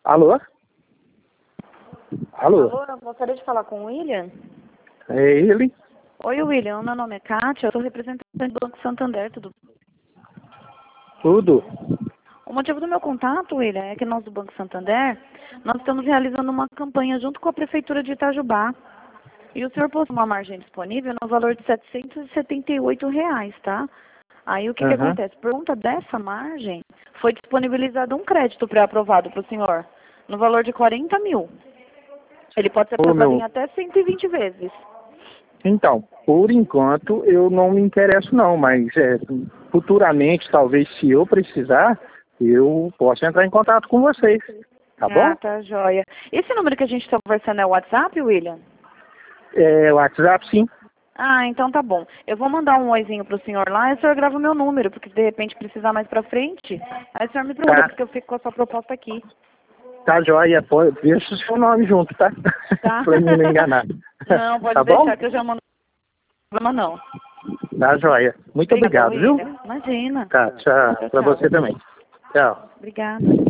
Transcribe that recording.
Alô? Alô? Alô, eu gostaria de falar com o William. É ele? Oi, William, meu nome é Kátia, eu sou representante do Banco Santander, tudo bem? Tudo? O motivo do meu contato, William, é que nós do Banco Santander, nós estamos realizando uma campanha junto com a Prefeitura de Itajubá. E o senhor possui uma margem disponível no valor de R$ 778, tá? Aí o que acontece? Por conta dessa margem, foi disponibilizado um crédito pré-aprovado para o senhor, no valor de 40 mil. Ele pode ser passado em até 120 vezes. Então, por enquanto eu não me interesso não, mas futuramente, talvez se eu precisar, eu posso entrar em contato com vocês, tá bom? Ah, tá joia. Esse número que a gente está conversando é o WhatsApp, William? É, o WhatsApp sim. Ah, então tá bom. Eu vou mandar um oizinho pro senhor lá e o senhor grava o meu número, porque de repente precisar mais pra frente, aí o senhor me procura, porque eu fico com a sua proposta aqui. Tá joia, deixa o seu nome junto, tá? Tá. Pra mim não enganar. Não, pode tá deixar bom? que eu já mando. Não problema não. Tá joia. Muito obrigado, viu? William. Imagina. Tá, tchau. Pra Tchau. você também. Tchau. Obrigada.